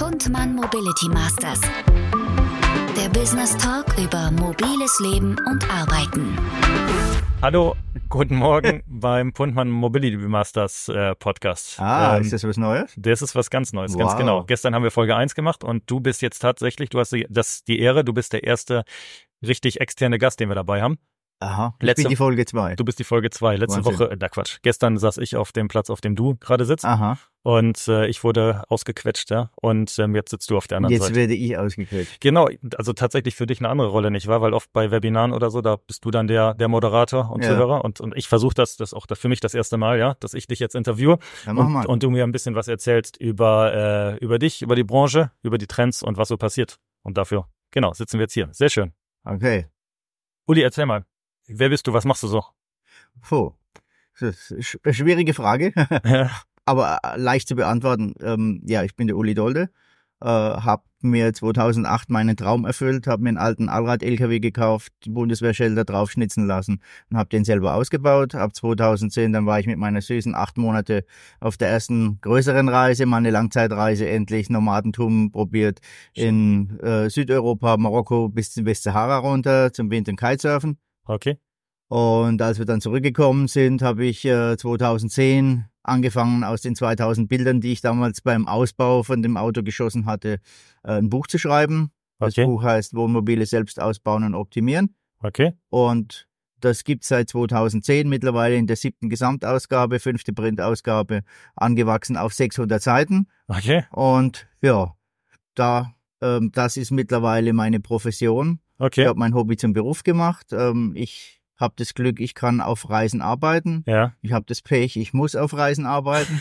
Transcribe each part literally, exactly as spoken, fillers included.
Puntmann Mobility Masters. Der Business Talk über mobiles Leben und Arbeiten. Hallo, guten Morgen beim Puntmann Mobility Masters äh, Podcast. Ah, ähm, ist das was Neues? Das ist was ganz Neues, Wow. ganz genau. Gestern haben wir Folge eins gemacht und du bist jetzt tatsächlich, du hast die, das, die Ehre, du bist der erste richtig externe Gast, den wir dabei haben. Aha, ich Letzte- bin die Folge zwei. Du bist die Folge zwei. Letzte Wahnsinn. Woche, äh, na Quatsch, gestern saß ich auf dem Platz, auf dem du gerade sitzt Aha, und äh, ich wurde ausgequetscht, ja. Und ähm, jetzt sitzt du auf der anderen jetzt Seite. werde ich ausgequetscht. Genau, also tatsächlich für dich eine andere Rolle, nicht wahr? Weil oft bei Webinaren oder so, da bist du dann der der Moderator und Ja. Zuhörer und und ich versuche das, das ist auch für mich das erste Mal, ja, dass ich dich jetzt interviewe Dann mach und, mal. und du mir ein bisschen was erzählst über äh, über dich, über die Branche, über die Trends und was so passiert. Und dafür, genau, sitzen wir jetzt hier. Sehr schön. Okay. Uli, erzähl mal, wer bist du, was machst du so? Puh. Das ist sch- eine schwierige Frage, aber äh, leicht zu beantworten. Ähm, ja, ich bin der Uli Dolde, äh, habe mir zweitausendacht meinen Traum erfüllt, habe mir einen alten Allrad-L K W gekauft, die Bundeswehrschilder draufschnitzen lassen und habe den selber ausgebaut. Ab zweitausendzehn, dann war ich mit meiner Süßen acht Monate auf der ersten größeren Reise, mal eine Langzeitreise, endlich Nomadentum probiert in äh, Südeuropa, Marokko bis zum Westsahara runter zum Wind- und Kitesurfen. Okay. Und als wir dann zurückgekommen sind, habe ich äh, zweitausendzehn angefangen, aus den zweitausend Bildern, die ich damals beim Ausbau von dem Auto geschossen hatte, äh, ein Buch zu schreiben. Das Okay. Buch heißt Wohnmobile selbst ausbauen und optimieren. Okay. Und das gibt's seit zweitausendzehn, mittlerweile in der siebten Gesamtausgabe, fünfte Printausgabe, angewachsen auf sechshundert Seiten. Okay. Und ja, da ähm, das ist mittlerweile meine Profession. Ich Okay. habe mein Hobby zum Beruf gemacht. Ähm, ich habe das Glück, ich kann auf Reisen arbeiten. Ja. Ich habe das Pech, ich muss auf Reisen arbeiten.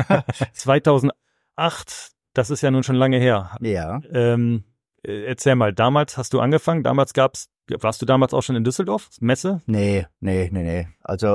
zweitausendacht, das ist ja nun schon lange her. Ja. Ähm, äh, erzähl mal, damals hast du angefangen, damals gab's, warst du damals auch schon in Düsseldorf? Messe? Nee, nee, nee, nee. Also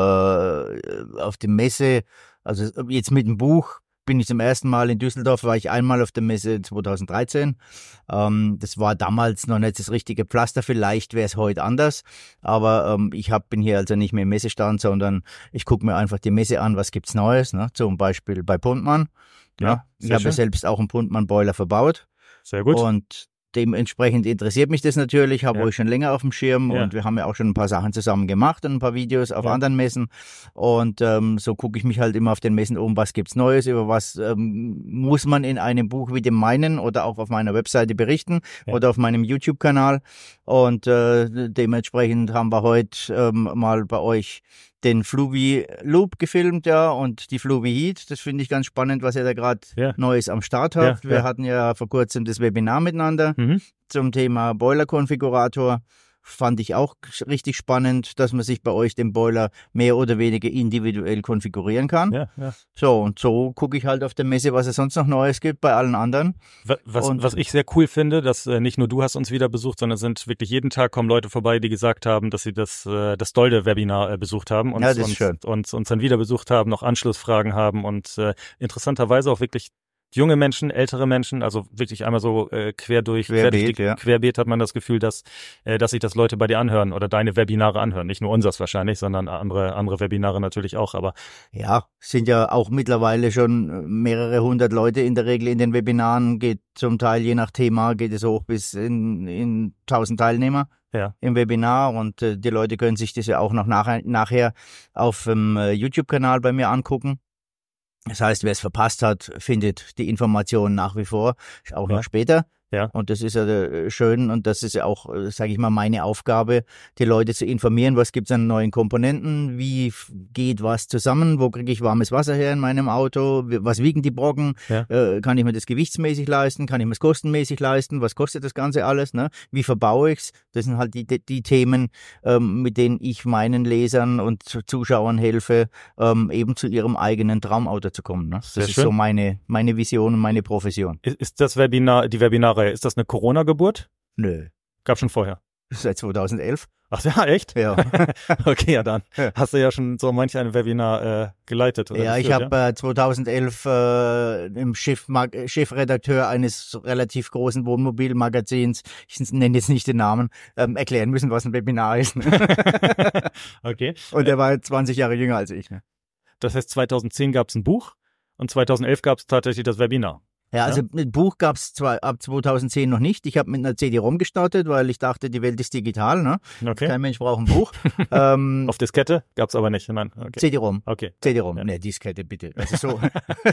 äh, auf der Messe, also jetzt mit dem Buch bin ich zum ersten Mal in Düsseldorf, war ich einmal auf der Messe zweitausenddreizehn. Ähm, das war damals noch nicht das richtige Pflaster, vielleicht wäre es heute anders. Aber ähm, ich hab, bin hier also nicht mehr im Messestand, sondern ich gucke mir einfach die Messe an, was gibt's Neues, ne? Zum Beispiel bei Puntmann. Ja, Ja, ich sehr habe schön. selbst auch einen Puntmann-Boiler verbaut. Sehr gut. Und dementsprechend interessiert mich das natürlich, habe Ja. ich schon länger auf dem Schirm Ja. und wir haben ja auch schon ein paar Sachen zusammen gemacht und ein paar Videos auf Ja. anderen Messen und ähm, so gucke ich mich halt immer auf den Messen um, was gibt's Neues, über was ähm, muss man in einem Buch wie dem meinen oder auch auf meiner Webseite berichten Ja. oder auf meinem YouTube-Kanal und äh, dementsprechend haben wir heute ähm, mal bei euch den Fluvi Loop gefilmt, ja, und die Fluvi Heat. Das finde ich ganz spannend, was ihr da gerade Ja. Neues am Start habt. Ja, Wir ja. hatten ja vor kurzem das Webinar miteinander Mhm. zum Thema Boiler-Konfigurator. Fand ich auch richtig spannend, dass man sich bei euch den Boiler mehr oder weniger individuell konfigurieren kann. Ja, ja. So, und so gucke ich halt auf der Messe, was es sonst noch Neues gibt bei allen anderen. Wa- Was, Und- was ich sehr cool finde, dass äh, nicht nur du hast uns wieder besucht, sondern es sind wirklich jeden Tag kommen Leute vorbei, die gesagt haben, dass sie das, äh, das Dolde-Webinar äh, besucht haben und, Ja, das ist und, schön. und uns dann wieder besucht haben, noch Anschlussfragen haben und äh, interessanterweise auch wirklich junge Menschen, ältere Menschen, also wirklich einmal so äh, quer durch, quer durch Querbeet, die, ja. querbeet hat man das Gefühl, dass, äh, dass sich das Leute bei dir anhören oder deine Webinare anhören. Nicht nur unseres wahrscheinlich, sondern andere, andere Webinare natürlich auch, aber Ja, sind ja auch mittlerweile schon mehrere hundert Leute in der Regel in den Webinaren, geht zum Teil je nach Thema, geht es hoch bis in, in tausend Teilnehmer ja. im Webinar und äh, die Leute können sich das ja auch noch nachher, nachher auf dem äh, YouTube-Kanal bei mir angucken. Das heißt, wer es verpasst hat, findet die Informationen nach wie vor, auch Ja. noch später. Ja. Und das ist ja äh, schön und das ist ja auch, sage ich mal, meine Aufgabe, die Leute zu informieren, was gibt's an neuen Komponenten, wie f- geht was zusammen, wo kriege ich warmes Wasser her in meinem Auto, wie- was wiegen die Brocken, Ja. äh, kann ich mir das gewichtsmäßig leisten, kann ich mir das kostenmäßig leisten, was kostet das Ganze alles, ne? Wie verbaue ich's? Das sind halt die, die, die Themen, ähm, mit denen ich meinen Lesern und Zu- Zuschauern helfe, ähm, eben zu ihrem eigenen Traumauto zu kommen. Ne? Das Sehr ist schön. so meine, meine Vision und meine Profession. Ist, ist das Webinar, die Webinarreihe, ist das eine Corona-Geburt? Nö, Gab schon vorher. seit zweitausendelf. Ach ja, echt? Ja. Okay, ja dann. Ja. Hast du ja schon so manch ein Webinar äh, geleitet oder Ja, ich geführt, habe äh, zweitausendelf äh, im Chef, Chefredakteur eines relativ großen Wohnmobilmagazins, ich nenne jetzt nicht den Namen, ähm, erklären müssen, was ein Webinar ist. Okay. Und der war zwanzig Jahre jünger als ich. Ne? Das heißt, zweitausendzehn gab es ein Buch und zweitausendelf gab es tatsächlich das Webinar. Ja, also ein Buch gab es zwar ab zweitausendzehn noch nicht. Ich habe mit einer C D-ROM gestartet, weil ich dachte, die Welt ist digital. Ne? Okay. Kein Mensch braucht ein Buch. ähm, Auf Diskette gab es aber nicht. Nein. Okay. C D-ROM. Okay. C D-ROM. Ja. Ne, Diskette bitte. Das ist so. Okay.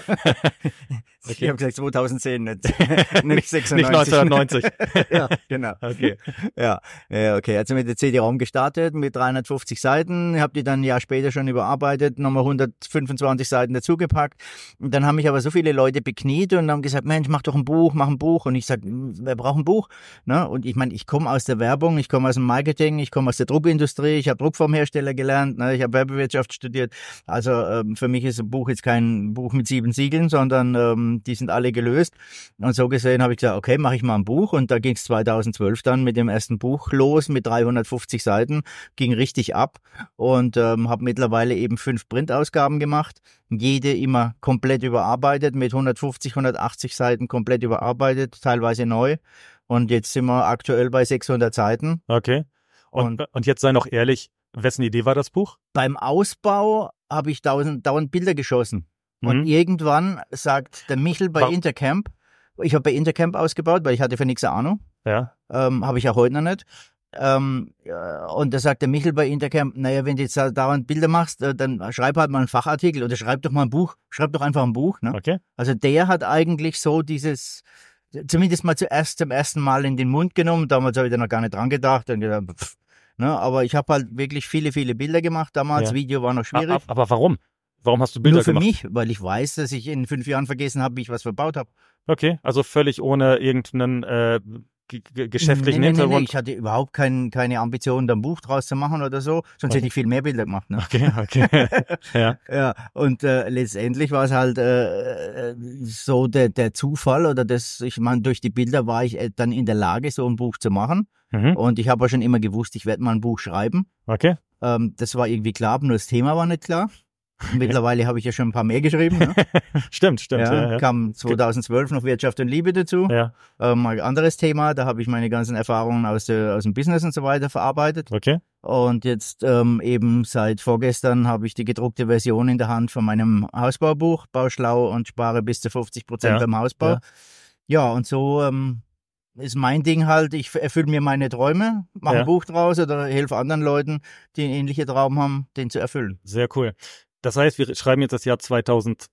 Ich habe gesagt zweitausendzehn, nicht, nicht sechsundneunzig. Nicht neunzehnhundertneunzig. Ja, genau. Okay. Ja, ja, okay. Also mit der C D-ROM gestartet, mit dreihundertfünfzig Seiten. Habe die dann ein Jahr später schon überarbeitet, nochmal hundertfünfundzwanzig Seiten dazugepackt. Und dann haben mich aber so viele Leute bekniet und haben gesagt, Mensch, mach doch ein Buch, mach ein Buch. Und ich sage, wer braucht ein Buch? Ne? Und ich meine, ich komme aus der Werbung, ich komme aus dem Marketing, ich komme aus der Druckindustrie, ich habe Druckformhersteller gelernt, ne? Ich habe Werbewirtschaft studiert. Also ähm, für mich ist ein Buch jetzt kein Buch mit sieben Siegeln, sondern ähm, die sind alle gelöst. Und so gesehen habe ich gesagt, okay, mache ich mal ein Buch. Und da ging es zweitausendzwölf dann mit dem ersten Buch los, mit dreihundertfünfzig Seiten, ging richtig ab und ähm, habe mittlerweile eben fünf Printausgaben gemacht. Jede immer komplett überarbeitet, mit hundertfünfzig, hundertachtzig Seiten komplett überarbeitet, teilweise neu. Und jetzt sind wir aktuell bei sechshundert Seiten. Okay. Und, und, und jetzt sei noch ehrlich, wessen Idee war das Buch? Beim Ausbau habe ich dauernd, dauernd Bilder geschossen. Mhm. Und irgendwann sagt der Michel bei Warum? Intercamp, ich habe bei Intercamp ausgebaut, weil ich hatte für nichts eine Ahnung. Ja. Ähm, habe ich auch heute noch nicht. Ähm, und da sagt der Michel bei Intercamp, naja, wenn du jetzt dauernd Bilder machst, dann schreib halt mal einen Fachartikel oder schreib doch mal ein Buch, schreib doch einfach ein Buch. Ne? Okay. Also der hat eigentlich so dieses, zumindest mal zuerst zum ersten Mal in den Mund genommen, damals habe ich da noch gar nicht dran gedacht und gedacht, pff, ne? Aber ich habe halt wirklich viele, viele Bilder gemacht damals, Ja. Video war noch schwierig. Aber, aber warum? Warum hast du Bilder Nur für gemacht? mich, weil ich weiß, dass ich in fünf Jahren vergessen habe, wie ich was verbaut habe. Okay, also völlig ohne irgendeinen äh, g- g- geschäftlichen nee, nee, Hintergrund. Nee, nee. Ich hatte überhaupt kein, keine Ambition, da ein Buch draus zu machen oder so, sonst Okay. hätte ich viel mehr Bilder gemacht. Ne? Okay, okay. Ja. Ja, und äh, letztendlich war es halt äh, so der, der Zufall oder das, ich meine, durch die Bilder war ich äh, dann in der Lage, so ein Buch zu machen. Mhm. Und ich habe auch schon immer gewusst, ich werde mal ein Buch schreiben. Okay. Ähm, das war irgendwie klar, nur das Thema war nicht klar. Mittlerweile habe ich ja schon ein paar mehr geschrieben. Ne? Stimmt, stimmt. Ja, Ja, ja. kam zweitausendzwölf noch Wirtschaft und Liebe dazu. Ja. Ähm, ein anderes Thema, da habe ich meine ganzen Erfahrungen aus, der, aus dem Business und so weiter verarbeitet. Okay. Und jetzt ähm, eben seit vorgestern habe ich die gedruckte Version in der Hand von meinem Hausbaubuch, Bau schlau und spare bis zu fünfzig Prozent Ja, beim Hausbau. ja. Ja, und so ähm, ist mein Ding halt, ich erfülle mir meine Träume, mache Ja. ein Buch draus oder helfe anderen Leuten, die einen ähnlichen Traum haben, den zu erfüllen. Sehr cool. Das heißt, wir schreiben jetzt das Jahr zweitausendelf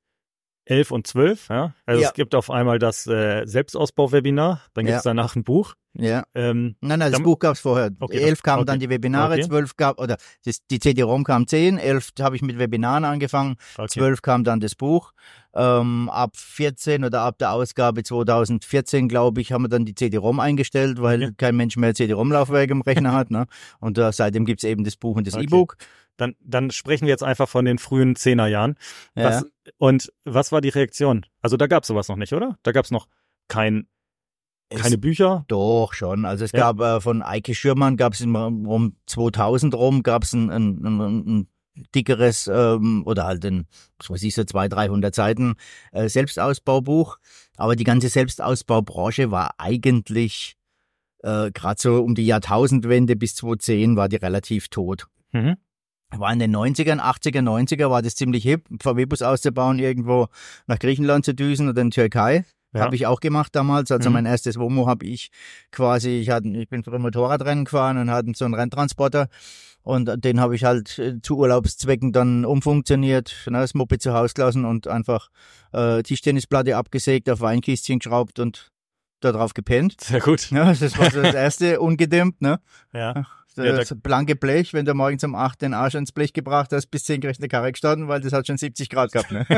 und zwölf. Ja? Also Ja. es gibt auf einmal das äh, Selbstausbau-Webinar, dann gibt es Ja. danach ein Buch. Ja. Ähm, Nein, nein, das Dann- Buch gab es vorher. Okay, elf das- kamen okay. dann die Webinare, Okay. zwölf gab, oder das, die C D-ROM kam zehn, elf habe ich mit Webinaren angefangen, okay. zwölf kam dann das Buch. Ähm, ab vierzehn oder ab der Ausgabe zweitausendvierzehn, glaube ich, haben wir dann die C D-ROM eingestellt, weil Ja. kein Mensch mehr C D-ROM-Laufwerk im Rechner hat. Ne? Und äh, seitdem gibt's eben das Buch und das Okay. E-Book. Dann, dann sprechen wir jetzt einfach von den frühen Zehnerjahren. Ja. Was, und was war die Reaktion? Also da gab es sowas noch nicht, oder? Da gab es noch kein, keine Es- Bücher? Doch, schon. Also es Ja. gab äh, von Eike Schürmann, gab es um zweitausend rum, gab es ein, ein, ein, ein dickeres ähm, oder halt ein, was weiß ich, so zweihundert, dreihundert Seiten äh, Selbstausbaubuch. Aber die ganze Selbstausbaubranche war eigentlich äh, gerade so um die Jahrtausendwende bis zweitausendzehn war die relativ tot. Mhm. War in den neunzigern, achtziger, neunziger war das ziemlich hip, V W-Bus auszubauen, irgendwo nach Griechenland zu düsen oder in die Türkei. Ja. Habe ich auch gemacht damals. Also Mhm. mein erstes Womo habe ich quasi, ich hatte, ich bin früher Motorradrennen gefahren und hatte so einen Renntransporter und den habe ich halt äh, zu Urlaubszwecken dann umfunktioniert, ne, das Moped zu Hause gelassen und einfach äh, Tischtennisplatte abgesägt, auf Weinkistchen geschraubt und da drauf gepennt. Sehr gut. Ja, das war so das erste, ungedimmt, ne? Ja. Das Ja, da- blanke Blech, wenn du morgens um acht den Arsch ins Blech gebracht hast, bis zehn kriegst du eine Karre gestanden, weil das hat schon siebzig Grad gehabt. Ne?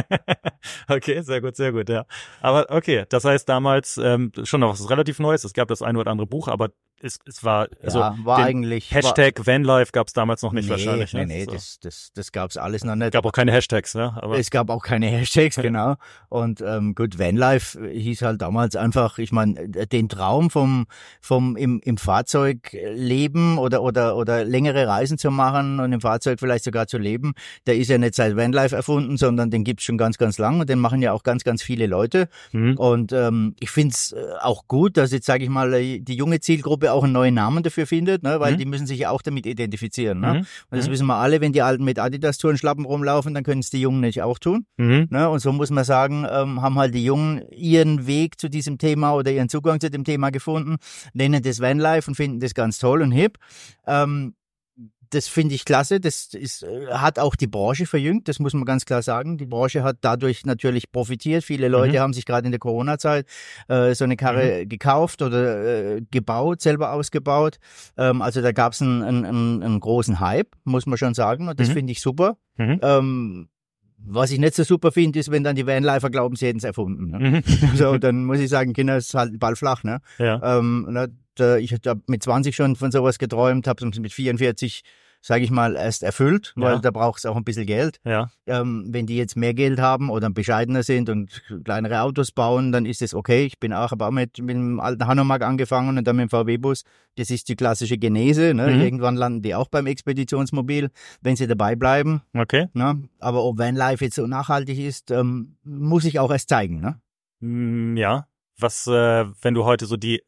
Okay, sehr gut, sehr gut, ja. Aber okay, das heißt damals ähm, schon noch was relativ Neues. Es gab das ein oder andere Buch, aber es, es war, also ja, war den eigentlich... Hashtag Vanlife gab es damals noch nicht nee, wahrscheinlich. Nee, ne? nee, So. das, das, das gab's alles noch nicht. Gab auch keine Hashtags, ne? Aber Es gab auch keine Hashtags, genau. Und ähm, gut, Vanlife hieß halt damals einfach, ich meine, den Traum vom vom im, im Fahrzeug leben leben oder oder oder längere Reisen zu machen und im Fahrzeug vielleicht sogar zu leben, der ist ja nicht seit Vanlife erfunden, sondern den gibt's schon ganz, ganz lang und den machen ja auch ganz, ganz viele Leute. Mhm. Und ähm, ich find's auch gut, dass jetzt, sage ich mal, die junge Zielgruppe auch einen neuen Namen dafür findet, ne? Weil mhm. die müssen sich ja auch damit identifizieren. Ne? Mhm. Und das mhm. wissen wir alle, wenn die Alten mit Adidas-Tourenschlappen rumlaufen, dann können es die Jungen nicht auch tun. Mhm. Ne? Und so muss man sagen, ähm, haben halt die Jungen ihren Weg zu diesem Thema oder ihren Zugang zu dem Thema gefunden, nennen das Vanlife und finden das ganz toll und hip. Ähm, Das finde ich klasse. Das ist, hat auch die Branche verjüngt. Das muss man ganz klar sagen. Die Branche hat dadurch natürlich profitiert. Viele Leute mhm. haben sich gerade in der Corona-Zeit äh, so eine Karre mhm. gekauft oder äh, gebaut, selber ausgebaut. Ähm, also da gab es einen, einen, einen großen Hype, muss man schon sagen. Und das mhm. finde ich super. Mhm. Ähm, Was ich nicht so super finde, ist, wenn dann die Vanlifer glauben, sie hätten es erfunden. Ne? Mhm. So, dann muss ich sagen, Kinder, ist halt Ball flach. Ne? Ja. Ähm, ne, ich habe mit zwanzig schon von sowas geträumt, habe es mit vierundvierzig, sage ich mal, erst erfüllt, weil ja. da braucht es auch ein bisschen Geld. Ja. Ähm, wenn die jetzt mehr Geld haben oder bescheidener sind und kleinere Autos bauen, dann ist es okay. Ich bin auch, habe auch mit, mit dem alten Hanomag angefangen und dann mit dem V W-Bus. Das ist die klassische Genese. Ne? Mhm. Irgendwann landen die auch beim Expeditionsmobil, wenn sie dabei bleiben. Okay. Ne? Aber ob Vanlife jetzt so nachhaltig ist, ähm, muss ich auch erst zeigen. Ne? Ja. Was, äh, wenn du heute so die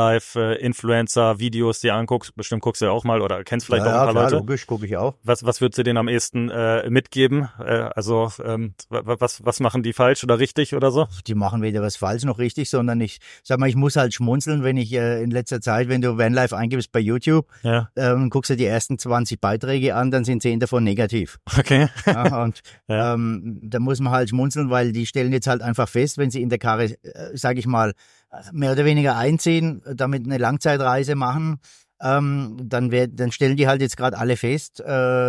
Vanlife-Influencer-Videos dir anguckst, bestimmt guckst du ja auch mal oder kennst vielleicht ja, auch ein paar ja, klar, Leute. Logisch, gucke ich auch. Was, was würdest du denen am ehesten äh, mitgeben? Äh, also ähm, was, was machen die falsch oder richtig oder so? Die machen weder was falsch noch richtig, sondern ich sag mal, ich muss halt schmunzeln, wenn ich äh, in letzter Zeit, wenn du Vanlife eingibst bei YouTube, ja. ähm, guckst du die ersten zwanzig Beiträge an, dann sind zehn davon negativ. Okay. Ja, und ja. Ähm, da muss man halt schmunzeln, weil die stellen jetzt halt einfach fest, wenn sie in der Karre, äh, sag ich mal, mehr oder weniger einziehen, damit eine Langzeitreise machen, ähm, dann, werd, dann stellen die halt jetzt gerade alle fest,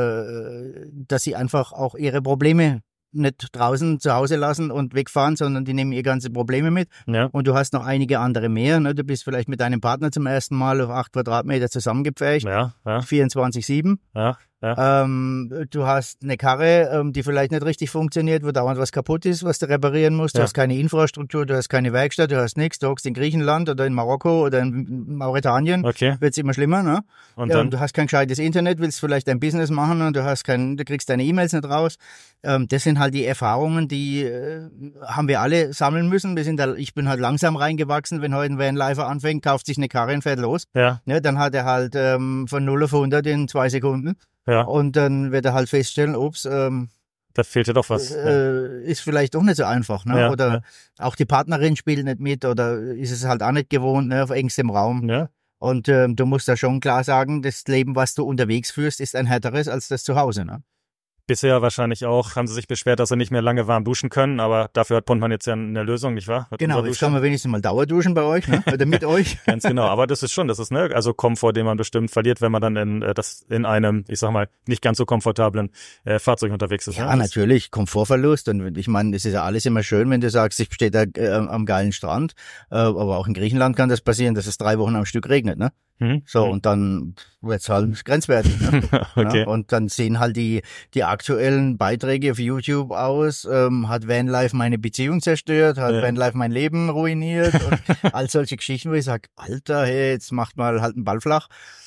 äh, dass sie einfach auch ihre Probleme nicht draußen zu Hause lassen und wegfahren, sondern die nehmen ihr ganze Probleme mit. Ja. Und du hast noch einige andere mehr. Ne? Du bist vielleicht mit deinem Partner zum ersten Mal auf acht Quadratmeter zusammengepfercht. Ja, ja. vierundzwanzig sieben. Ja. Ja. Ähm, du hast eine Karre, ähm, die vielleicht nicht richtig funktioniert, wo dauernd was kaputt ist, was du reparieren musst. Du ja. hast keine Infrastruktur, du hast keine Werkstatt, du hast nichts. Du hockst in Griechenland oder in Marokko oder in Mauretanien. Okay. Wird's immer schlimmer, ne? Und ja, dann? Und du hast kein gescheites Internet, willst vielleicht ein Business machen und du hast kein, du kriegst deine E-Mails nicht raus. Ähm, das sind halt die Erfahrungen, die äh, haben wir alle sammeln müssen. Wir sind da, ich bin halt langsam reingewachsen. Wenn heute ein Vanlifer anfängt, kauft sich eine Karre und fährt los. Ja. Ne, dann hat er halt ähm, von null auf hundert in zwei Sekunden. Ja. Und dann wird er halt feststellen, ups, ähm, da fehlt ja doch was. Äh, ist vielleicht doch nicht so einfach, ne? Ja, oder ja. auch die Partnerin spielt nicht mit oder ist es halt auch nicht gewohnt, ne? Auf engstem Raum. Ja. Und ähm, du musst da schon klar sagen, das Leben, was du unterwegs führst, ist ein härteres als das zu Hause, ne? Bisher wahrscheinlich auch, haben sie sich beschwert, dass sie nicht mehr lange warm duschen können, aber dafür hat Pontmann jetzt ja eine Lösung, nicht wahr? Hat genau, jetzt kann man wenigstens mal Dauerduschen bei euch, ne? Oder mit euch. Ganz genau, aber das ist schon, das ist, ne, also Komfort, den man bestimmt verliert, wenn man dann in äh, das in einem, ich sag mal, nicht ganz so komfortablen äh, Fahrzeug unterwegs ist. Ja, ne? natürlich, Komfortverlust und ich meine, es ist ja alles immer schön, wenn du sagst, ich stehe da äh, am geilen Strand, äh, aber auch in Griechenland kann das passieren, dass es drei Wochen am Stück regnet, ne? Hm. So, hm. und dann wird's halt grenzwertig. Ne? Okay. Ja, und dann sehen halt die die aktuellen Beiträge auf YouTube aus, ähm, hat Vanlife meine Beziehung zerstört, hat ja. Vanlife mein Leben ruiniert und all solche Geschichten, wo ich sage, Alter, hey, jetzt macht mal halt einen Ball flach.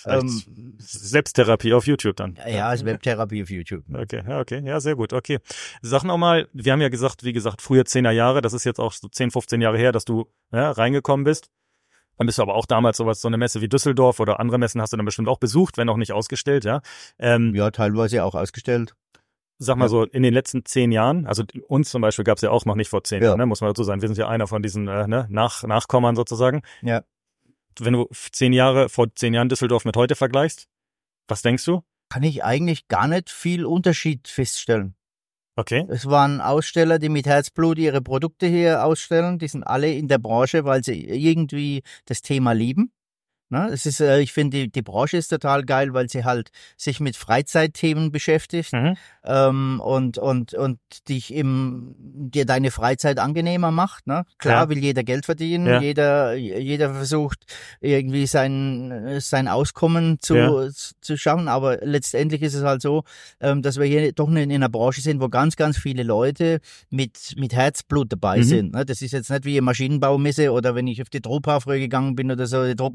Ähm, Selbsttherapie auf YouTube dann. Ja, ist Webtherapie auf YouTube. Okay, ja, okay, ja, sehr gut, okay. Sag noch mal, wir haben ja gesagt, wie gesagt, früher zehner Jahre, das ist jetzt auch so zehn, fünfzehn Jahre her, dass du ja, reingekommen bist. Dann bist du aber auch damals sowas, so eine Messe wie Düsseldorf oder andere Messen hast du dann bestimmt auch besucht, wenn auch nicht ausgestellt, ja? Ähm, ja, teilweise auch ausgestellt. Sag mal so, in den letzten zehn Jahren, also uns zum Beispiel gab es ja auch noch nicht vor zehn ja. Jahren, ne, muss man dazu sagen, wir sind ja einer von diesen äh, ne, Nach Nachkommern sozusagen. Ja. Wenn du zehn Jahre, vor zehn Jahren Düsseldorf mit heute vergleichst, was denkst du? Kann ich eigentlich gar nicht viel Unterschied feststellen. Okay. Es waren Aussteller, die mit Herzblut ihre Produkte hier ausstellen. Die sind alle in der Branche, weil sie irgendwie das Thema lieben. Ne? Es ist, äh, ich finde, die, die Branche ist total geil, weil sie halt sich mit Freizeitthemen beschäftigt mhm. ähm, und und und dich im dir deine Freizeit angenehmer macht. Ne? Klar ja. will jeder Geld verdienen, ja. jeder jeder versucht irgendwie sein sein Auskommen zu ja. zu schaffen, aber letztendlich ist es halt so, ähm, dass wir hier doch in, in einer Branche sind, wo ganz ganz viele Leute mit mit Herzblut dabei mhm. sind. Ne? Das ist jetzt nicht wie eine Maschinenbaumesse oder wenn ich auf die Trupphaar früher gegangen bin oder so, die Truppmesse. Mhm.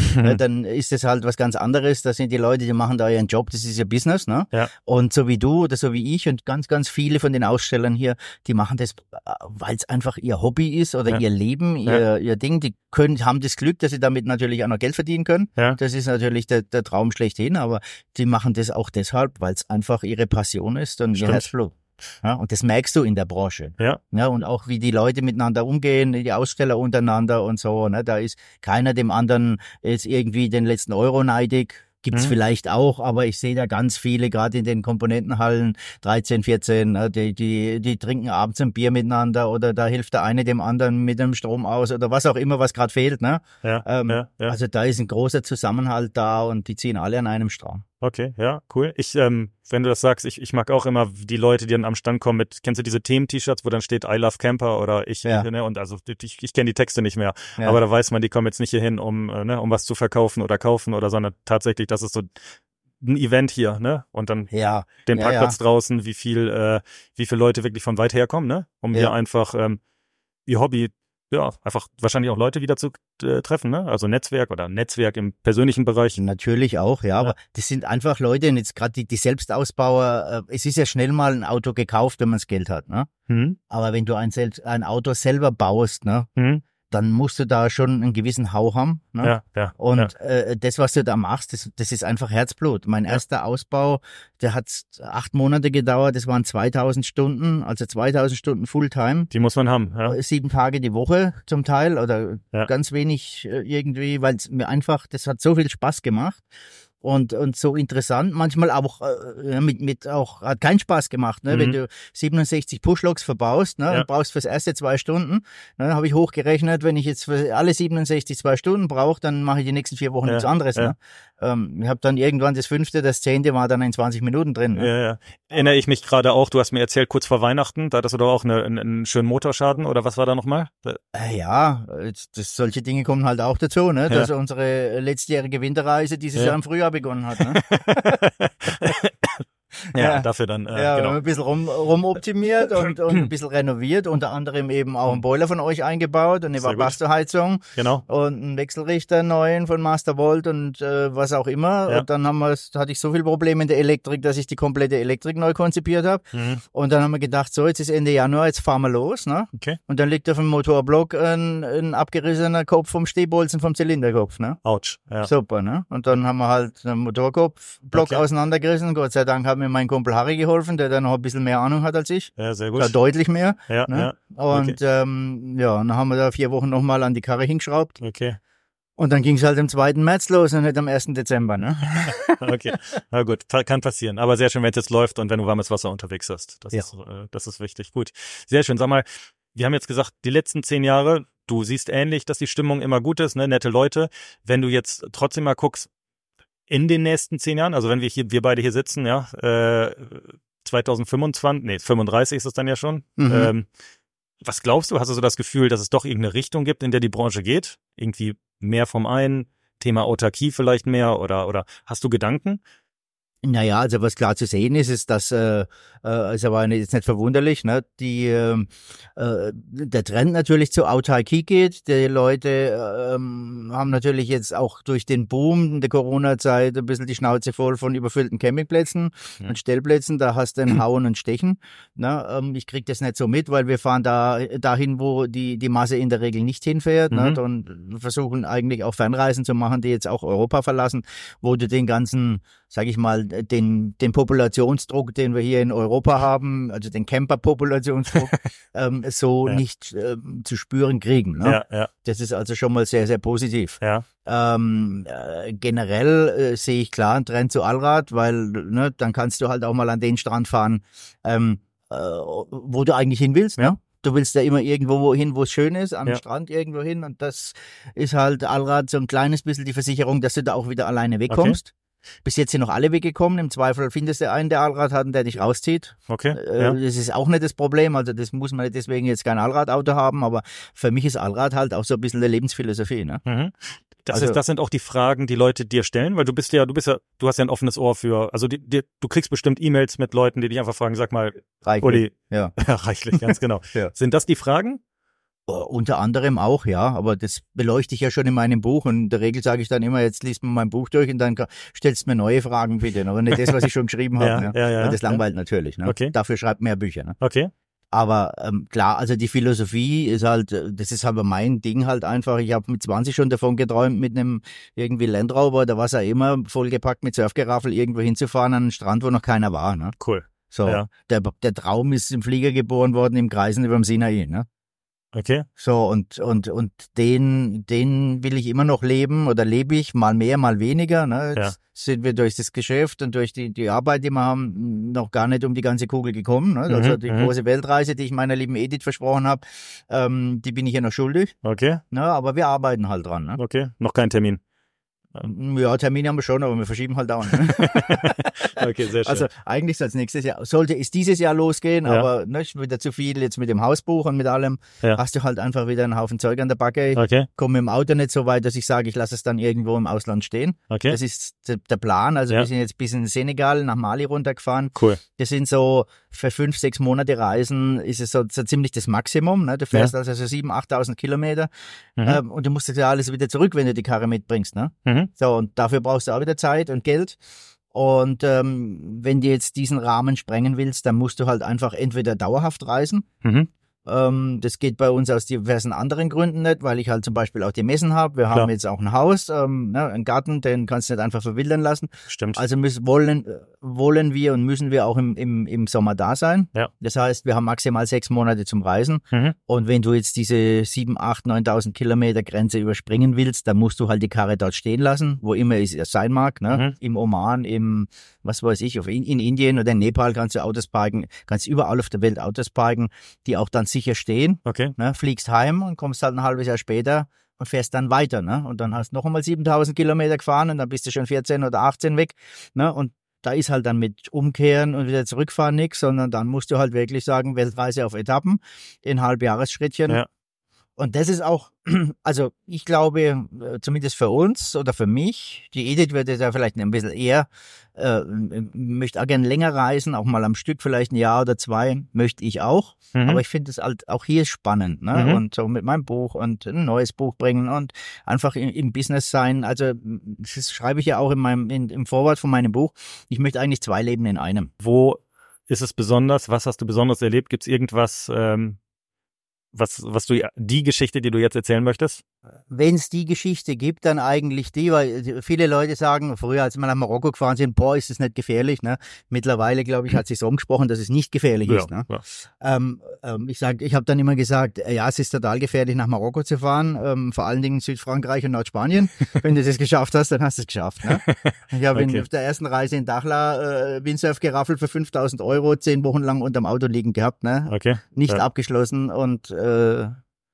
ne, dann ist es halt was ganz anderes. Das sind die Leute, die machen da ihren Job, das ist ihr Business. Ne? Ja. Und so wie du oder so wie ich und ganz, ganz viele von den Ausstellern hier, die machen das, weil es einfach ihr Hobby ist oder ja. ihr Leben, ihr, ja. ihr Ding. Die können, haben das Glück, dass sie damit natürlich auch noch Geld verdienen können. Ja. Das ist natürlich der, der Traum schlechthin, aber die machen das auch deshalb, weil es einfach ihre Passion ist und ihr Herzblut. Ja, und das merkst du in der Branche. Ja. Ja, und auch wie die Leute miteinander umgehen, die Aussteller untereinander und so. Ne, da ist keiner dem anderen jetzt irgendwie den letzten Euro neidig. Gibt's mhm. vielleicht auch, aber ich sehe da ganz viele, gerade in den Komponentenhallen, dreizehn, vierzehn, ne, die, die, die trinken abends ein Bier miteinander oder da hilft der eine dem anderen mit dem Strom aus oder was auch immer, was gerade fehlt. Ne? Ja, ähm, ja, ja. Also da ist ein großer Zusammenhalt da und die ziehen alle an einem Strang. Okay, ja, cool. Ich, ähm, wenn du das sagst, ich, ich mag auch immer die Leute, die dann am Stand kommen mit, kennst du diese Themen-T-Shirts, wo dann steht I love Camper oder ich, ja. ne, und also ich, ich kenne die Texte nicht mehr, ja. aber da weiß man, die kommen jetzt nicht hierhin, um, äh, ne, um was zu verkaufen oder kaufen oder, sondern tatsächlich, das ist so ein Event hier, ne, und dann ja. den ja, Parkplatz ja. draußen, wie viel, äh, wie viele Leute wirklich von weit her kommen, ne, um ja. hier einfach, ähm, ihr Hobby, ja, einfach wahrscheinlich auch Leute wieder zu äh, treffen, ne? Also Netzwerk oder Netzwerk im persönlichen Bereich. Natürlich auch, ja, ja. aber das sind einfach Leute, und jetzt gerade die, die Selbstausbauer, äh, es ist ja schnell mal ein Auto gekauft, wenn man das Geld hat, ne? Mhm. Aber wenn du ein, ein Auto selber baust, ne? Mhm. dann musst du da schon einen gewissen Hauch haben. Ne? Ja, ja, und ja. Äh, das, was du da machst, das, das ist einfach Herzblut. Mein ja. erster Ausbau, der hat acht Monate gedauert, das waren zweitausend Stunden, also zweitausend Stunden Fulltime. Die muss man haben, ja. Sieben Tage die Woche zum Teil oder ja. ganz wenig irgendwie, weil es mir einfach, das hat so viel Spaß gemacht. Und, und so interessant, manchmal auch äh, mit, mit auch, hat keinen Spaß gemacht, ne? Mhm. Wenn du siebenundsechzig Pushlogs verbaust, ne? Ja. Und brauchst fürs erste zwei Stunden, ne? Habe ich hochgerechnet, wenn ich jetzt für alle siebenundsechzig zwei Stunden brauche, dann mache ich die nächsten vier Wochen ja. nichts anderes, ja. ne? Ähm, ich habe dann irgendwann das fünfte, das zehnte war dann in zwanzig Minuten drin. Ne? Ja, ja. Erinnere ich mich gerade auch, du hast mir erzählt, kurz vor Weihnachten, da hattest du doch auch eine, einen, einen schönen Motorschaden, oder was war da nochmal? Äh, ja, das, solche Dinge kommen halt auch dazu, ne? Dass ja. unsere letztjährige Winterreise dieses ja. Jahr im Frühjahr begonnen hat. Ne? ja, ja, dafür dann, äh, ja, genau. ein bisschen rum, rumoptimiert und, und ein bisschen renoviert, unter anderem eben auch einen Boiler von euch eingebaut und eine Wasserheizung genau. und einen Wechselrichter neuen von Mastervolt und äh, was auch immer. Ja. Und dann haben wir, hatte ich so viel Probleme in der Elektrik, dass ich die komplette Elektrik neu konzipiert habe. Mhm. Und dann haben wir gedacht, so, jetzt ist Ende Januar, jetzt fahren wir los. Ne? Okay. Und dann liegt auf dem Motorblock ein, ein abgerissener Kopf vom Stehbolzen vom Zylinderkopf. Ne? Autsch. Ja. Super, ne? Und dann haben wir halt den Motorkopfblock okay. auseinandergerissen. Gott sei Dank hat mir mein Kumpel Harry geholfen, der da noch ein bisschen mehr Ahnung hat als ich. Ja, sehr gut. Da deutlich mehr. Ja, ne? ja. Und okay. ähm, ja, dann haben wir da vier Wochen nochmal an die Karre hingeschraubt. Okay. Und dann ging es halt am zweiten März los und nicht am ersten Dezember, ne? Okay, na gut, kann passieren. Aber sehr schön, wenn es jetzt läuft und wenn du warmes Wasser unterwegs hast. Das, ja. ist, äh, das ist wichtig. Gut, sehr schön. Sag mal, wir haben jetzt gesagt, die letzten zehn Jahre, du siehst ähnlich, dass die Stimmung immer gut ist, ne? Nette Leute. Wenn du jetzt trotzdem mal guckst, in den nächsten zehn Jahren, also wenn wir hier, wir beide hier sitzen, ja, äh, zwanzig fünfundzwanzig, nee, fünfunddreißig ist es dann ja schon. Mhm. Ähm, was glaubst du? Hast du so das Gefühl, dass es doch irgendeine Richtung gibt, in der die Branche geht? Irgendwie mehr vom einen, Thema Autarkie vielleicht mehr oder oder hast du Gedanken? Naja, also was klar zu sehen ist, ist, dass, äh, äh, ist aber jetzt nicht verwunderlich, ne, die, äh, der Trend natürlich zur Autarkie geht. Die Leute äh, haben natürlich jetzt auch durch den Boom der Corona-Zeit ein bisschen die Schnauze voll von überfüllten Campingplätzen ja. und Stellplätzen. Da hast du ein Hauen und Stechen. Ne? Ähm, ich krieg das nicht so mit, weil wir fahren da dahin, wo die, die Masse in der Regel nicht hinfährt, mhm. ne? Und versuchen eigentlich auch Fernreisen zu machen, die jetzt auch Europa verlassen, wo du den ganzen, sag ich mal, den, den Populationsdruck, den wir hier in Europa haben, also den Camper-Populationsdruck, ähm, so ja. nicht äh, zu spüren kriegen. Ne? Ja, ja. Das ist also schon mal sehr, sehr positiv. Ja. Ähm, äh, generell äh, sehe ich klar einen Trend zu Allrad, weil ne, dann kannst du halt auch mal an den Strand fahren, ähm, äh, wo du eigentlich hin willst. Ja. Ne? Du willst ja immer irgendwo hin, wo es schön ist, am ja. Strand irgendwo hin. Und das ist halt Allrad so ein kleines bisschen die Versicherung, dass du da auch wieder alleine wegkommst. Okay. Bis jetzt sind noch alle weggekommen. Im Zweifel findest du einen, der Allrad hat und der dich rauszieht. Okay. Äh, ja. Das ist auch nicht das Problem. Also das muss man deswegen jetzt kein Allradauto haben. Aber für mich ist Allrad halt auch so ein bisschen eine Lebensphilosophie. Ne? Mhm. Das, also, ist, das sind auch die Fragen, die Leute dir stellen, weil du bist ja, du bist ja, du hast ja ein offenes Ohr für, also die, die, du kriegst bestimmt E-Mails mit Leuten, die dich einfach fragen, sag mal, reichlich. Uli, ja. ja, reichlich, ganz genau. ja. Sind das die Fragen? Uh, unter anderem auch, ja, aber das beleuchte ich ja schon in meinem Buch und in der Regel sage ich dann immer, jetzt liest man mein Buch durch und dann stellst du mir neue Fragen bitte, aber nicht das, was ich schon geschrieben habe. ja, ne? ja, ja, Weil das langweilt ja. natürlich. Ne? Okay. Dafür schreibt man ja Bücher. Ne? Okay. Aber ähm, klar, also die Philosophie ist halt, das ist halt mein Ding halt einfach. Ich habe mit zwanzig schon davon geträumt, mit einem irgendwie Land Rover oder was auch immer, vollgepackt mit Surfgeraffel irgendwo hinzufahren an einen Strand, wo noch keiner war. Ne? Cool. So, Ja. der, der Traum ist im Flieger geboren worden, im Kreisen über dem Sinai. Ne? Okay. So, und, und, und den, den will ich immer noch leben oder lebe ich, mal mehr, mal weniger. Ne? Jetzt Ja. sind wir durch das Geschäft und durch die, die Arbeit, die wir haben, noch gar nicht um die ganze Kugel gekommen. Ne? Also Mhm, die mhm. große Weltreise, die ich meiner lieben Edith versprochen habe, ähm, die bin ich ja noch schuldig. Okay. Ne? Aber wir arbeiten halt dran. Ne? Okay. Noch kein Termin. Ja, Termine haben wir schon, aber wir verschieben halt dauernd. Ne? Okay, sehr schön. Also eigentlich soll es nächstes Jahr, sollte es dieses Jahr losgehen, Ja. aber ne, ist wieder zu viel jetzt mit dem Hausbuch und mit allem. Ja. Hast du halt einfach wieder einen Haufen Zeug an der Backe. Ich Okay. komme im Auto nicht so weit, dass ich sage, ich lasse es dann irgendwo im Ausland stehen. Okay. Das ist d- der Plan. Also Ja. wir sind jetzt bis in Senegal, nach Mali runtergefahren. Cool. Das sind so für fünf, sechs Monate Reisen ist es so, so ziemlich das Maximum. Ne? Du fährst Ja. also so sieben, achttausend Kilometer Mhm. ähm, und du musst das ja alles wieder zurück, wenn du die Karre mitbringst. Ne? Mhm. So, und dafür brauchst du auch wieder Zeit und Geld. Und ähm, wenn du jetzt diesen Rahmen sprengen willst, dann musst du halt einfach entweder dauerhaft reisen. Mhm. Ähm, das geht bei uns aus diversen anderen Gründen nicht, weil ich halt zum Beispiel auch die Messen habe. Wir Klar. haben jetzt auch ein Haus, ähm, ne, einen Garten, den kannst du nicht einfach verwildern lassen. Stimmt. Also müssen, wollen, wollen wir und müssen wir auch im, im, im Sommer da sein. Ja. Das heißt, wir haben maximal sechs Monate zum Reisen. Mhm. Und wenn du jetzt diese sieben, acht, neuntausend Kilometer Grenze überspringen willst, dann musst du halt die Karre dort stehen lassen, wo immer es sein mag. Ne? Mhm. Im Oman, im, was weiß ich, auf in, in Indien oder in Nepal kannst du Autos parken, kannst überall auf der Welt Autos parken, die auch dann sicher stehen. Okay. Ne? Fliegst heim und kommst halt ein halbes Jahr später und fährst dann weiter. Ne? Und dann hast du noch einmal siebentausend Kilometer gefahren und dann bist du schon vierzehn oder achtzehn weg. Ne? Und da ist halt dann mit Umkehren und wieder zurückfahren nichts, sondern dann musst du halt wirklich sagen, Weltreise auf Etappen in Halbjahresschrittchen. Ja. Und das ist auch, also ich glaube, zumindest für uns oder für mich, die Edith würde da vielleicht ein bisschen eher, äh, möchte auch gerne länger reisen, auch mal am Stück, vielleicht ein Jahr oder zwei, möchte ich auch. Mhm. Aber ich finde es halt auch hier spannend, ne? Mhm. Und so mit meinem Buch und ein neues Buch bringen und einfach im, im Business sein. Also das schreibe ich ja auch in meinem, in, im Vorwort von meinem Buch. Ich möchte eigentlich zwei Leben in einem. Wo ist es besonders? Was hast du besonders erlebt? Gibt es irgendwas, ähm, was, was du, die Geschichte, die du jetzt erzählen möchtest? Wenn es die Geschichte gibt, dann eigentlich die, weil viele Leute sagen, früher als wir nach Marokko gefahren sind, boah, ist das nicht gefährlich. Ne? Mittlerweile, glaube ich, hat sich so umgesprochen, dass es nicht gefährlich ist. Ne? Ja. Ähm, ähm, ich sag, ich habe dann immer gesagt, äh, ja, es ist total gefährlich, nach Marokko zu fahren, ähm, vor allen Dingen Südfrankreich und Nordspanien. Wenn du das geschafft hast, dann hast du es geschafft. Ne? Ich habe Okay. auf der ersten Reise in Dakhla äh, Windsurf-Geraffel für fünftausend Euro zehn Wochen lang unterm Auto liegen gehabt. Ne? Okay. Nicht Ja. abgeschlossen und äh,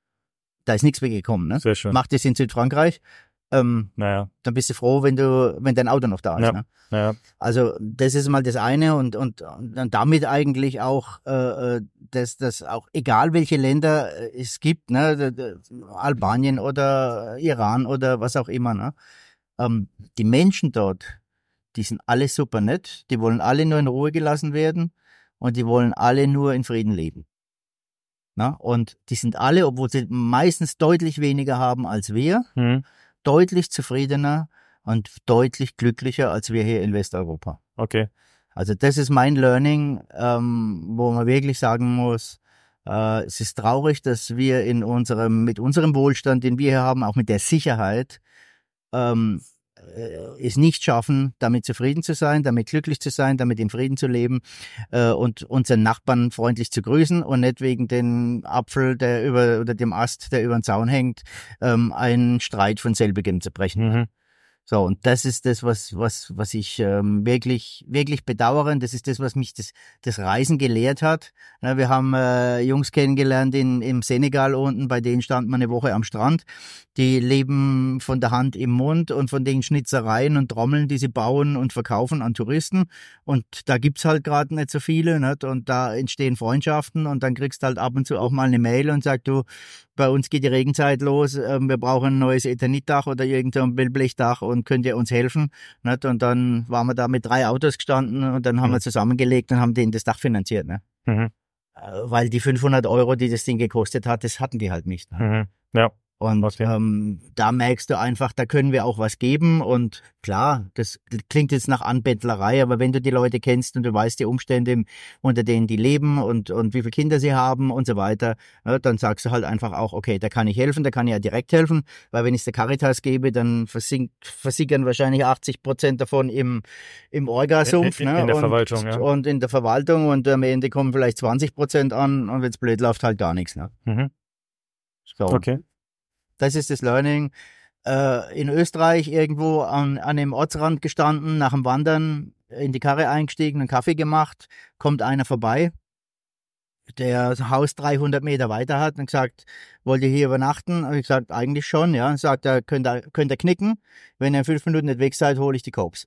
da ist nichts mehr gekommen. Ne? Sehr schön. Mach das in Südfrankreich, ähm, Naja, dann bist du froh, wenn du, wenn dein Auto noch da ist. Ja. Ne? naja. Also das ist mal das eine und und, und damit eigentlich auch, äh, dass das auch egal welche Länder äh, es gibt, ne, d- d- Albanien oder Iran oder was auch immer, ne, ähm, die Menschen dort, die sind alle super nett, die wollen alle nur in Ruhe gelassen werden und die wollen alle nur in Frieden leben. Na, und die sind alle, obwohl sie meistens deutlich weniger haben als wir, Mhm. deutlich zufriedener und deutlich glücklicher als wir hier in Westeuropa. Okay. Also das ist mein Learning, ähm, wo man wirklich sagen muss, äh, es ist traurig, dass wir in unserem, mit unserem Wohlstand, den wir hier haben, auch mit der Sicherheit, ähm, äh, es nicht schaffen, damit zufrieden zu sein, damit glücklich zu sein, damit in Frieden zu leben äh, und unseren Nachbarn freundlich zu grüßen und nicht wegen dem Apfel, der über oder dem Ast, der über den Zaun hängt, ähm, einen Streit von selbigem zu brechen. Mhm. So, und das ist das, was, was, was ich ähm, wirklich, wirklich bedauere. Das ist das, was mich das, das Reisen gelehrt hat. Na, wir haben äh, Jungs kennengelernt in, im Senegal unten, bei denen stand man eine Woche am Strand. Die leben von der Hand im Mund und von den Schnitzereien und Trommeln, die sie bauen und verkaufen an Touristen. Und da gibt's halt gerade nicht so viele. Nicht? Und da entstehen Freundschaften und dann kriegst du halt ab und zu auch mal eine Mail und sagst du, bei uns geht die Regenzeit los, ähm, wir brauchen ein neues Ethanitdach oder irgendein Wellblechdach und könnt ihr uns helfen? Nicht? Und dann waren wir da mit drei Autos gestanden und dann haben Mhm. wir zusammengelegt und haben denen das Dach finanziert. Ne? Mhm. weil die fünfhundert Euro, die das Ding gekostet hat, das hatten die halt nicht. Mhm. Ja. Und okay. ähm, da merkst du einfach, da können wir auch was geben. Und klar, das klingt jetzt nach Anbettlerei, aber wenn du die Leute kennst und du weißt die Umstände, unter denen die leben und, und wie viele Kinder sie haben und so weiter, ja, dann sagst du halt einfach auch, okay, da kann ich helfen, da kann ich ja direkt helfen, weil wenn ich es der Caritas gebe, dann versink, versickern wahrscheinlich achtzig Prozent davon im, im Orgasumpf. In, in, ne? in der und, Verwaltung, ja. Und in der Verwaltung und am Ende kommen vielleicht zwanzig Prozent an und wenn es blöd läuft, halt gar nichts. Ne? Mhm. So. Okay. Das ist das Learning. Äh, in Österreich irgendwo an, an einem Ortsrand gestanden, nach dem Wandern in die Karre eingestiegen, einen Kaffee gemacht, kommt einer vorbei, der das Haus dreihundert Meter weiter hat und gesagt, wollt ihr hier übernachten? Habe ich gesagt, eigentlich schon, ja. Und sagt er, könnt ihr, könnt ihr knicken? Wenn ihr in fünf Minuten nicht weg seid, hole ich die Koks.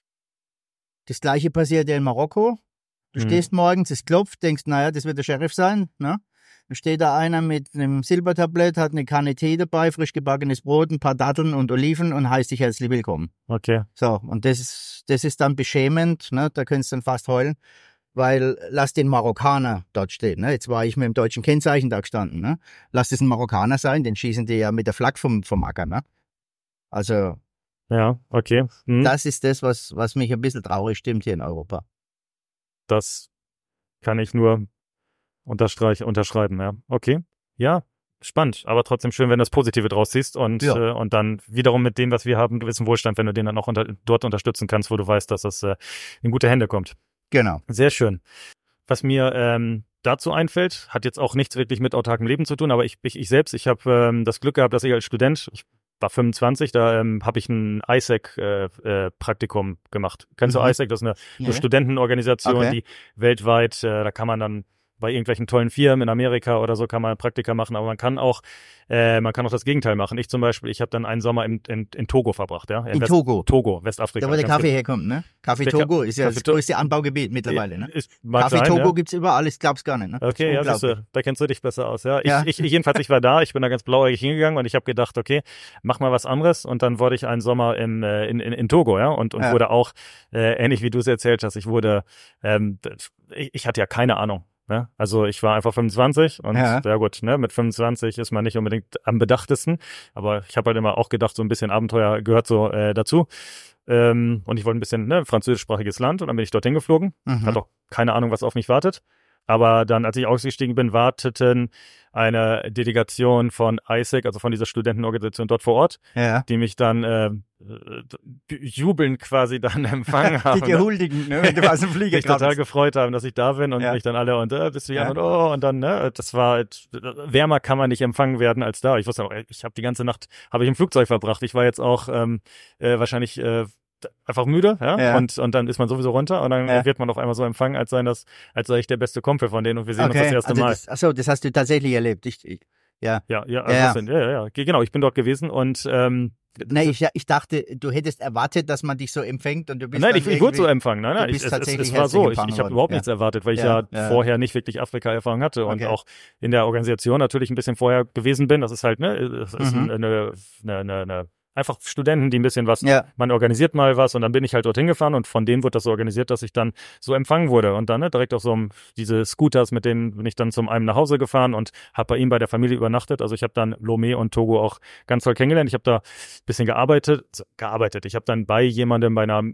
Das Gleiche passiert ja in Marokko. Du Mhm. stehst morgens, es klopft, denkst, naja, das wird der Sheriff sein, ne? Dann steht da einer mit einem Silbertablett, hat eine Kanne Tee dabei, frisch gebackenes Brot, ein paar Datteln und Oliven und heißt dich herzlich willkommen. Okay. So, und das ist, das ist dann beschämend, ne? Da könntest du dann fast heulen, weil lass den Marokkaner dort stehen. Ne? Jetzt war ich mit dem deutschen Kennzeichen da gestanden. Ne? Lass das ein Marokkaner sein, den schießen die ja mit der Flak vom, vom Acker. Ne? Also, Ja, okay. Mhm. das ist das, was, was mich ein bisschen traurig stimmt hier in Europa. Das kann ich nur unterstreich, unterschreiben, ja. Okay. Ja, spannend, aber trotzdem schön, wenn du das Positive draus ziehst und, Ja. äh, und dann wiederum mit dem, was wir haben, gewissen Wohlstand, wenn du den dann auch unter, dort unterstützen kannst, wo du weißt, dass das äh, in gute Hände kommt. Genau. Sehr schön. Was mir ähm, dazu einfällt, hat jetzt auch nichts wirklich mit autarkem Leben zu tun, aber ich, ich, ich selbst, ich habe ähm, das Glück gehabt, dass ich als Student, ich war fünfundzwanzig, da ähm, habe ich ein I S E C-Praktikum äh, äh, gemacht. Kennst du Mhm. I S E C? Das ist eine, Ja. eine Studentenorganisation, Okay. die weltweit, äh, da kann man dann bei irgendwelchen tollen Firmen in Amerika oder so kann man Praktika machen, aber man kann auch äh, man kann auch das Gegenteil machen. Ich zum Beispiel, ich habe dann einen Sommer in, in, in Togo verbracht, ja. In West, Togo. Togo, Westafrika. Da, wo der Ganz Kaffee genau. herkommt, ne? Kaffee Der Togo Ka- ist ja Kaffee das To- größte Anbaugebiet mittlerweile, ne? Ist, mag Kaffee sein, Togo ja. gibt's überall, ich glaub's gar nicht, ne? Okay, ja, siehst Unglaublich. du, da kennst du dich besser aus, ja. Ich, Ja. ich, ich jedenfalls, ich war da, ich bin da ganz blauäugig hingegangen und ich habe gedacht, okay, mach mal was anderes und dann wurde ich einen Sommer im, äh, in, in, in Togo, ja, und, und Ja. wurde auch, äh, ähnlich wie du es erzählt hast, ich wurde, ähm, ich, ich hatte ja keine Ahnung. Ne? Also ich war einfach fünfundzwanzig und Ja. ja gut, ne, mit fünfundzwanzig ist man nicht unbedingt am bedachtesten, aber ich habe halt immer auch gedacht, so ein bisschen Abenteuer gehört so äh, dazu. Ähm, und ich wollte ein bisschen, ne, französischsprachiges Land und dann bin ich dorthin geflogen. Mhm. Hatte auch keine Ahnung, was auf mich wartet. Aber dann, als ich ausgestiegen bin, warteten eine Delegation von I S E C, also von dieser Studentenorganisation dort vor Ort, Ja. die mich dann äh, jubelnd quasi dann empfangen haben. Die dir huldigen, ne? Wenn du aus dem Flieger mich total krabbelst. gefreut haben, dass ich da bin und Ja. mich dann alle und äh, bist du Jan Ja. und oh und dann, ne, das war halt, wärmer kann man nicht empfangen werden als da. Ich wusste auch, ich habe die ganze Nacht, habe ich im Flugzeug verbracht. Ich war jetzt auch ähm, äh, wahrscheinlich äh, einfach müde, ja? Ja. Und und dann ist man sowieso runter und dann Ja. wird man auf einmal so empfangen, als sei das, als sei ich der beste Kumpel von denen und wir sehen uns das erste also Mal. das, achso, das hast du tatsächlich erlebt. Ich, ich, ja. Ja, ja, also Ja, das sind, ja, ja, ja, genau. Ich bin dort gewesen und ähm, Nein, ich, ich dachte, du hättest erwartet, dass man dich so empfängt und du bist nein, dann ich, ich wurde so irgendwie- empfangen. Nein, du nein, ich, bist es, es, tatsächlich es war herzlich so. Ich, empfangen ich habe worden. überhaupt Ja. nichts erwartet, weil ich Ja, ja, ja. vorher nicht wirklich Afrika-Erfahrung hatte und Okay. auch in der Organisation natürlich ein bisschen vorher gewesen bin. Das ist halt, ne, es ist Mhm. eine, eine, eine, eine einfach Studenten, die ein bisschen was, Ja. man organisiert mal was und dann bin ich halt dorthin gefahren und von denen wurde das so organisiert, dass ich dann so empfangen wurde und dann ne, direkt auf so einem, diese Scooters, mit denen bin ich dann zum einen nach Hause gefahren und habe bei ihm bei der Familie übernachtet. Also ich habe dann Lomé und Togo auch ganz toll kennengelernt. Ich habe da ein bisschen gearbeitet, gearbeitet. Ich habe dann bei jemandem bei einer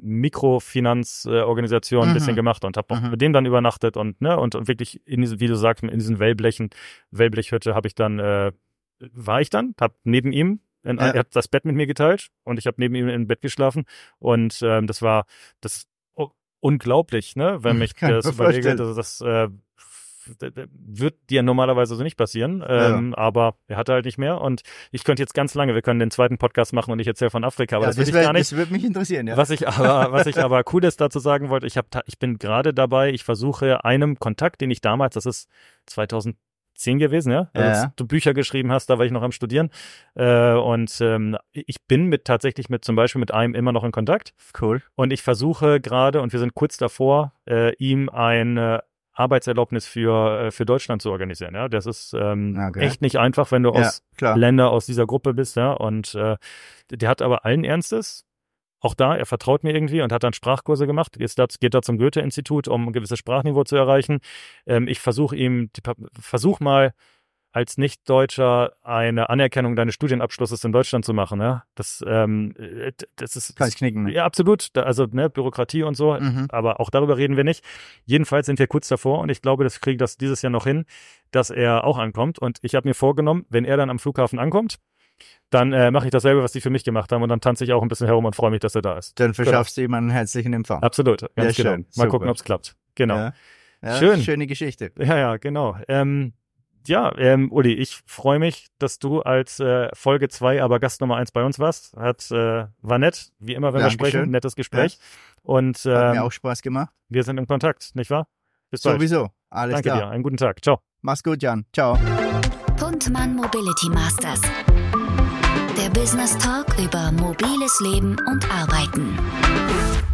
Mikrofinanzorganisation ein Mhm. bisschen gemacht und habe auch Mhm. mit dem dann übernachtet und ne und, und wirklich in diesen, wie du sagst, in diesen Wellblechen, Wellblechhütte habe ich dann äh, war ich dann, habe neben ihm In, Ja. Er hat das Bett mit mir geteilt und ich habe neben ihm im Bett geschlafen und ähm, das war das oh, unglaublich, ne? Wenn mich Kann ich das mir überlege, vorstellen. das, das äh, f- d- d- wird dir normalerweise so nicht passieren, ähm, aber er hatte halt nicht mehr und ich könnte jetzt ganz lange, wir können den zweiten Podcast machen und ich erzähle von Afrika, aber Ja, das will das, ich wär, gar nicht. das würde mich interessieren, ja. Was ich aber, was ich aber Cooles dazu sagen wollte, ich habe, ich bin gerade dabei, ich versuche einem Kontakt, den ich damals, das ist zweitausendzehn gewesen, ja, Ja, als ja. du Bücher geschrieben hast, da war ich noch am Studieren äh, und ähm, ich bin mit tatsächlich mit zum Beispiel mit einem immer noch in Kontakt Cool. und ich versuche gerade und wir sind kurz davor, äh, ihm eine Arbeitserlaubnis für äh, für Deutschland zu organisieren, ja, das ist ähm, Okay. echt nicht einfach, wenn du Ja, aus klar. Länder aus dieser Gruppe bist, ja, und äh, der hat aber allen Ernstes auch da, er vertraut mir irgendwie und hat dann Sprachkurse gemacht, geht da, geht da zum Goethe-Institut, um ein gewisses Sprachniveau zu erreichen. Ähm, ich versuche ihm, versuch mal als Nicht-Deutscher eine Anerkennung deines Studienabschlusses in Deutschland zu machen. Ja? Das, ähm, das ist... Kann ich knicken. Ne? Ja, absolut. Da, also ne, Bürokratie und so, Mhm. aber auch darüber reden wir nicht. Jedenfalls sind wir kurz davor und ich glaube, das kriege das dieses Jahr noch hin, dass er auch ankommt. Und ich habe mir vorgenommen, wenn er dann am Flughafen ankommt, dann äh, mache ich dasselbe, was die für mich gemacht haben und dann tanze ich auch ein bisschen herum und freue mich, dass er da ist. Dann verschaffst genau. du ihm einen herzlichen Empfang. Absolut, ganz ja, genau. Schön. Mal Super. gucken, ob es klappt. Genau. Ja. Ja, schön. Schöne Geschichte. Ja, ja, genau. Ähm, ja, ähm, Uli, ich freue mich, dass du als äh, Folge zwei aber Gast Nummer eins bei uns warst. Hat, äh, war nett, wie immer, wenn Dankeschön. wir sprechen, nettes Gespräch. Ja. Und ähm, hat mir auch Spaß gemacht. Wir sind im Kontakt, nicht wahr? Bis bald. Sowieso, alles Danke klar. dir, einen guten Tag. Ciao. Mach's gut, Jan. Ciao. Puntmann Mobility Masters. Der Business Talk über mobiles Leben und Arbeiten.